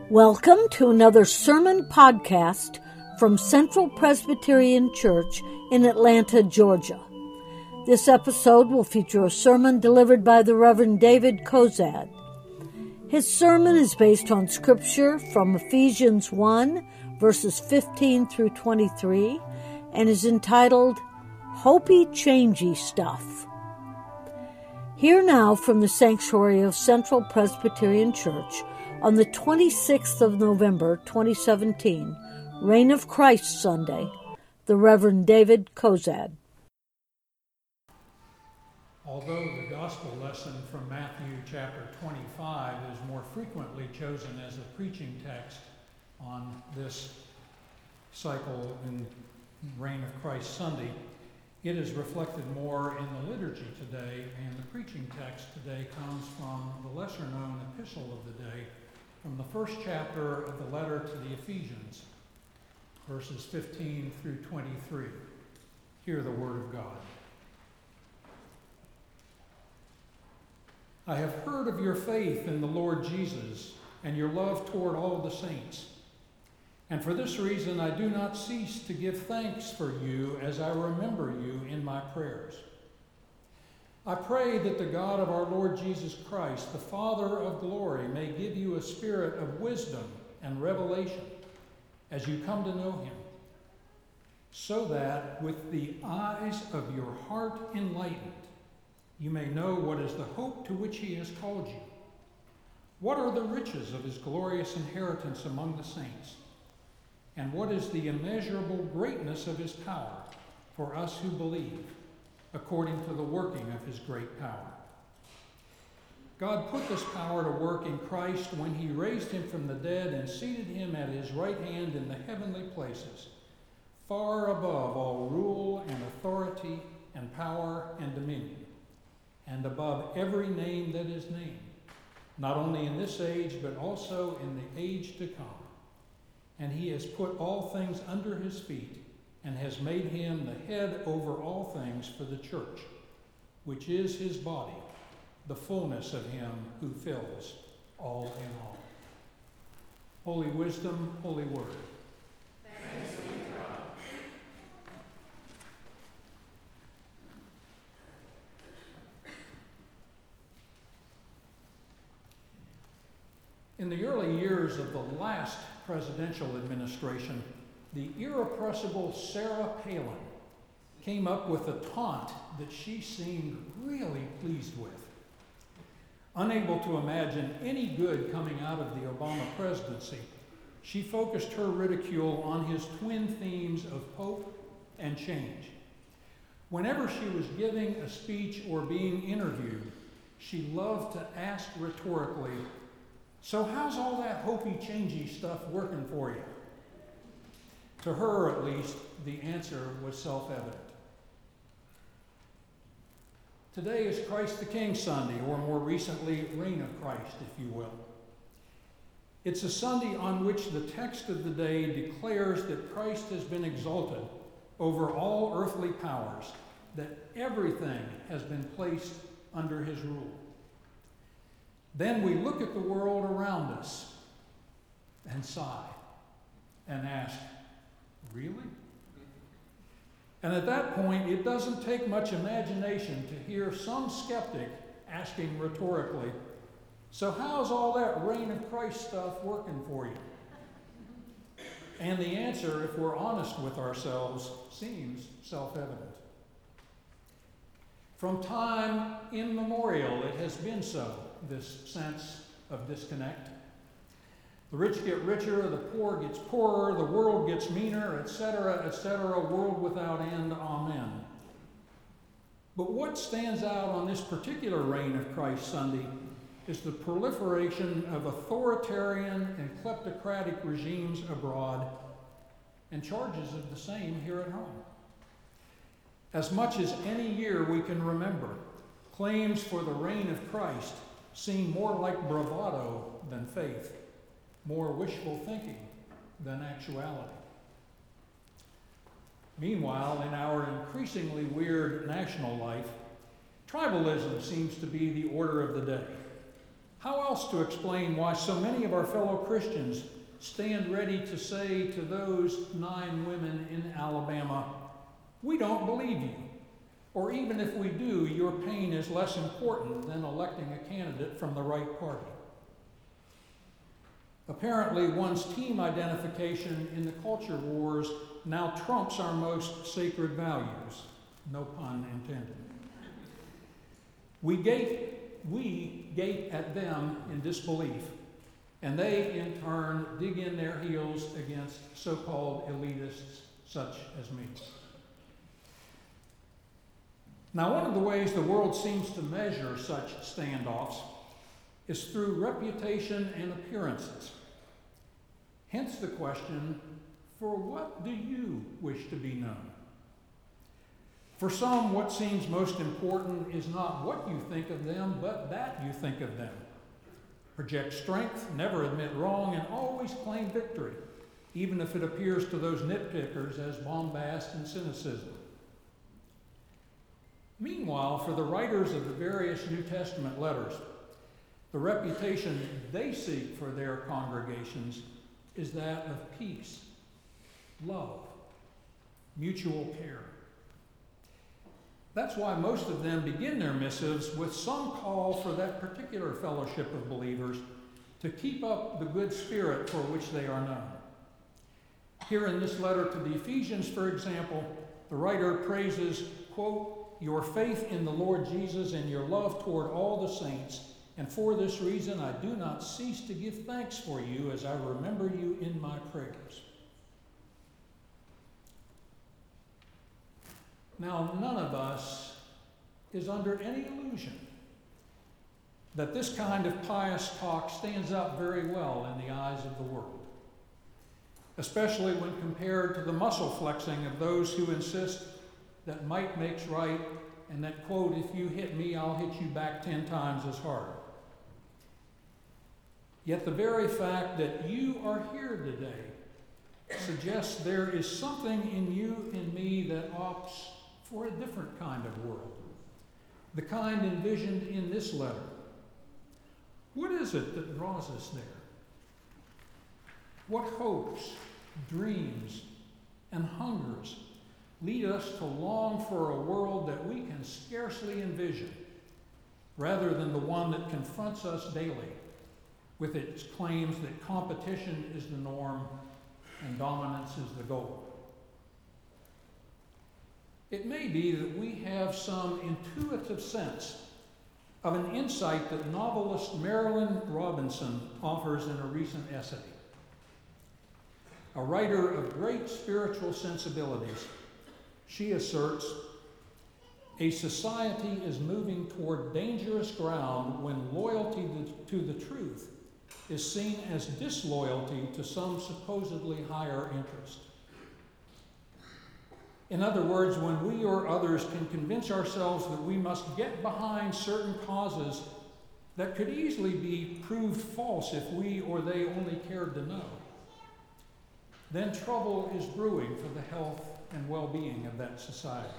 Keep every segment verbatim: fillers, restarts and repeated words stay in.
Welcome to another sermon podcast from Central Presbyterian Church in Atlanta, Georgia. This episode will feature a sermon delivered by the Reverend David Kozad. His sermon is based on scripture from Ephesians one, verses fifteen through twenty-three, and is entitled, Hopey Changey Stuff. Hear now from the sanctuary of Central Presbyterian Church on the twenty-sixth of November, twenty seventeen, Reign of Christ Sunday, the Reverend David Kozad. Although the gospel lesson from Matthew chapter twenty-five is more frequently chosen as a preaching text on this cycle in Reign of Christ Sunday, it is reflected more in the liturgy today, and the preaching text today comes from the lesser-known epistle of the day, from the first chapter of the letter to the Ephesians, verses fifteen through twenty-three. Hear the word of God. I have heard of your faith in the Lord Jesus and your love toward all the saints. And for this reason I do not cease to give thanks for you as I remember you in my prayers. I pray that the God of our Lord Jesus Christ, the Father of glory, may give you a spirit of wisdom and revelation as you come to know him, so that with the eyes of your heart enlightened, you may know what is the hope to which he has called you. What are the riches of his glorious inheritance among the saints? And what is the immeasurable greatness of his power for us who believe, according to the working of his great power? God put this power to work in Christ when he raised him from the dead and seated him at his right hand in the heavenly places, far above all rule and authority and power and dominion, and above every name that is named, not only in this age, but also in the age to come. And he has put all things under his feet, and has made him the head over all things for the church, which is his body, the fullness of him who fills all in all. Holy wisdom, holy word. Thanks be to God. In the early years of the last presidential administration, the irrepressible Sarah Palin came up with a taunt that she seemed really pleased with. Unable to imagine any good coming out of the Obama presidency, she focused her ridicule on his twin themes of hope and change. Whenever she was giving a speech or being interviewed, she loved to ask rhetorically, "So how's all that hopey-changey stuff working for you?" To her, at least, the answer was self-evident. Today is Christ the King Sunday, or more recently, Reign of Christ, if you will. It's a Sunday on which the text of the day declares that Christ has been exalted over all earthly powers, that everything has been placed under his rule. Then we look at the world around us and sigh and ask, really? And at that point, it doesn't take much imagination to hear some skeptic asking rhetorically, "So how's all that Reign of Christ stuff working for you?" And the answer, if we're honest with ourselves, seems self-evident. From time immemorial, it has been so, this sense of disconnect. The rich get richer, the poor gets poorer, the world gets meaner, et cetera, et cetera, world without end, amen. But what stands out on this particular Reign of Christ Sunday is the proliferation of authoritarian and kleptocratic regimes abroad and charges of the same here at home. As much as any year we can remember, claims for the reign of Christ seem more like bravado than faith, more wishful thinking than actuality. Meanwhile, in our increasingly weird national life, tribalism seems to be the order of the day. How else to explain why so many of our fellow Christians stand ready to say to those nine women in Alabama, "We don't believe you," or even if we do, your pain is less important than electing a candidate from the right party? Apparently, one's team identification in the culture wars now trumps our most sacred values. No pun intended. We gape, we gape at them in disbelief, and they, in turn, dig in their heels against so-called elitists such as me. Now, one of the ways the world seems to measure such standoffs is through reputation and appearances. Hence the question, for what do you wish to be known? For some, what seems most important is not what you think of them, but that you think of them. Project strength, never admit wrong, and always claim victory, even if it appears to those nitpickers as bombast and cynicism. Meanwhile, for the writers of the various New Testament letters, the reputation they seek for their congregations is that of peace, love, mutual care. That's why most of them begin their missives with some call for that particular fellowship of believers to keep up the good spirit for which they are known. Here in this letter to the Ephesians, for example, the writer praises, quote, "your faith in the Lord Jesus and your love toward all the saints, and for this reason I do not cease to give thanks for you as I remember you in my prayers." Now, none of us is under any illusion that this kind of pious talk stands up very well in the eyes of the world, especially when compared to the muscle flexing of those who insist that might makes right and that, quote, "if you hit me, I'll hit you back ten times as hard." Yet the very fact that you are here today suggests there is something in you and me that opts for a different kind of world, the kind envisioned in this letter. What is it that draws us there? What hopes, dreams, and hungers lead us to long for a world that we can scarcely envision, rather than the one that confronts us daily with its claims that competition is the norm and dominance is the goal? It may be that we have some intuitive sense of an insight that novelist Marilynne Robinson offers in a recent essay. A writer of great spiritual sensibilities, she asserts, "A society is moving toward dangerous ground when loyalty to the truth is seen as disloyalty to some supposedly higher interest." In other words, when we or others can convince ourselves that we must get behind certain causes that could easily be proved false if we or they only cared to know, then trouble is brewing for the health and well-being of that society.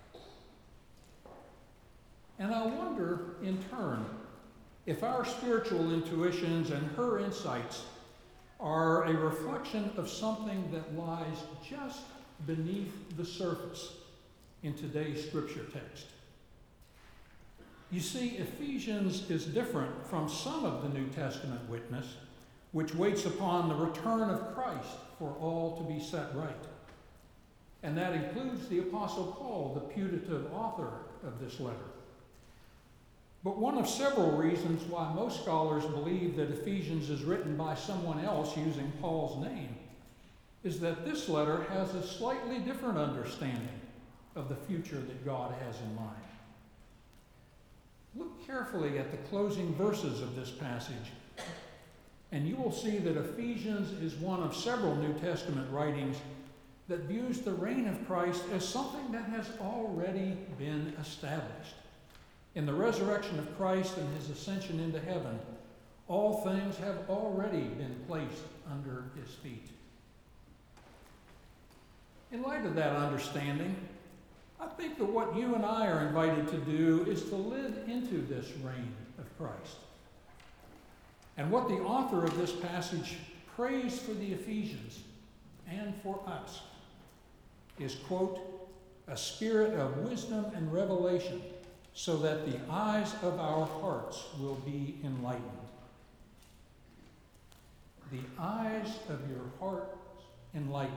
And I wonder, in turn, if our spiritual intuitions and her insights are a reflection of something that lies just beneath the surface in today's scripture text. You see, Ephesians is different from some of the New Testament witness, which waits upon the return of Christ for all to be set right. And that includes the Apostle Paul, the putative author of this letter. But one of several reasons why most scholars believe that Ephesians is written by someone else using Paul's name is that this letter has a slightly different understanding of the future that God has in mind. Look carefully at the closing verses of this passage, and you will see that Ephesians is one of several New Testament writings that views the reign of Christ as something that has already been established. In the resurrection of Christ and his ascension into heaven, all things have already been placed under his feet. In light of that understanding, I think that what you and I are invited to do is to live into this reign of Christ. And what the author of this passage prays for the Ephesians and for us is, quote, a spirit of wisdom and revelation so that the eyes of our hearts will be enlightened. The eyes of your heart enlightened.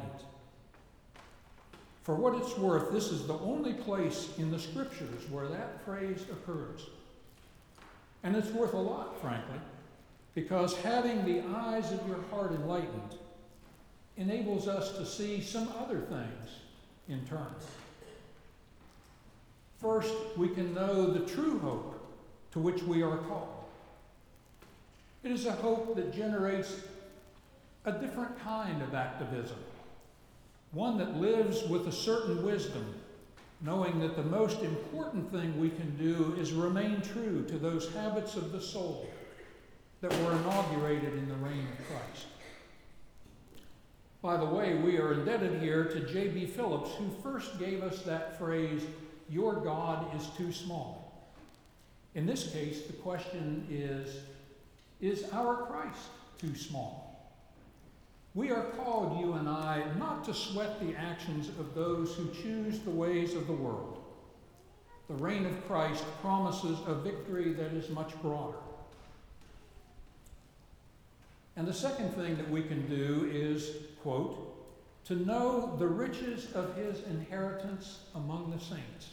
For what it's worth, this is the only place in the Scriptures where that phrase occurs. And it's worth a lot, frankly, because having the eyes of your heart enlightened enables us to see some other things in turn. First, we can know the true hope to which we are called. It is a hope that generates a different kind of activism, one that lives with a certain wisdom, knowing that the most important thing we can do is remain true to those habits of the soul that were inaugurated in the reign of Christ. By the way, we are indebted here to J B Phillips, who first gave us that phrase, "Your God is too small." In this case, the question is, is our Christ too small? We are called, you and I, not to sweat the actions of those who choose the ways of the world. The reign of Christ promises a victory that is much broader. And the second thing that we can do is, quote, to know the riches of his inheritance among the saints.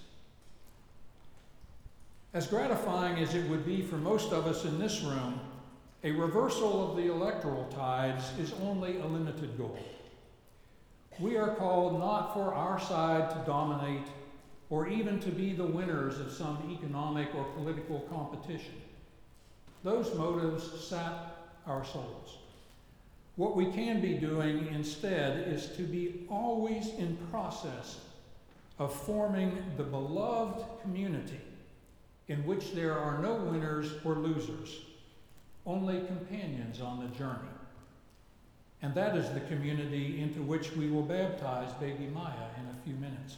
As gratifying as it would be for most of us in this room, a reversal of the electoral tides is only a limited goal. We are called not for our side to dominate or even to be the winners of some economic or political competition. Those motives sap our souls. What we can be doing instead is to be always in process of forming the beloved community in which there are no winners or losers, only companions on the journey. And that is the community into which we will baptize baby Maya in a few minutes.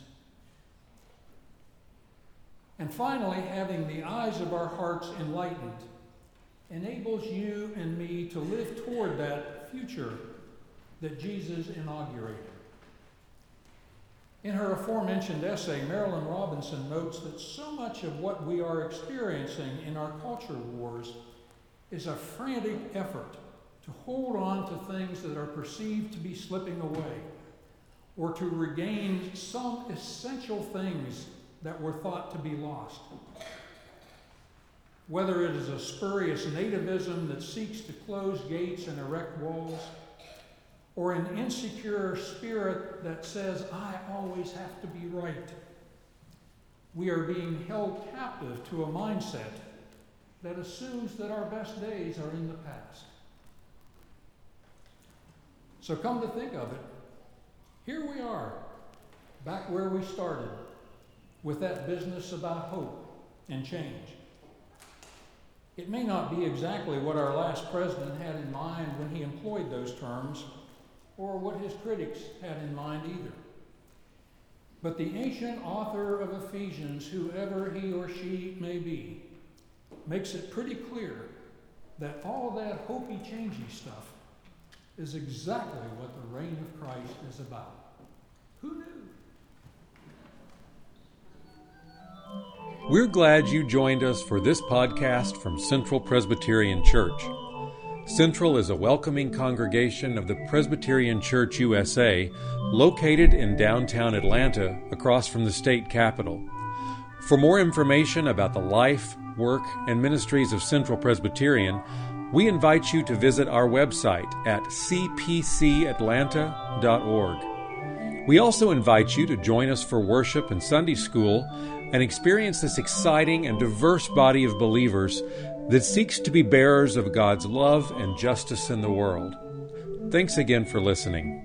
And finally, having the eyes of our hearts enlightened enables you and me to live toward that future that Jesus inaugurated. In her aforementioned essay, Marilyn Robinson notes that so much of what we are experiencing in our culture wars is a frantic effort to hold on to things that are perceived to be slipping away, or to regain some essential things that were thought to be lost. Whether it is a spurious nativism that seeks to close gates and erect walls, or an insecure spirit that says, I always have to be right, we are being held captive to a mindset that assumes that our best days are in the past. So come to think of it, here we are, back where we started, with that business about hope and change. It may not be exactly what our last president had in mind when he employed those terms, or what his critics had in mind either. But the ancient author of Ephesians, whoever he or she may be, makes it pretty clear that all that hopey, changey stuff is exactly what the reign of Christ is about. Who knew? We're glad you joined us for this podcast from Central Presbyterian Church. Central is a welcoming congregation of the Presbyterian Church U S A, located in downtown Atlanta, across from the state capitol. For more information about the life, work, and ministries of Central Presbyterian, we invite you to visit our website at c p c atlanta dot org. We also invite you to join us for worship and Sunday school and experience this exciting and diverse body of believers that seeks to be bearers of God's love and justice in the world. Thanks again for listening.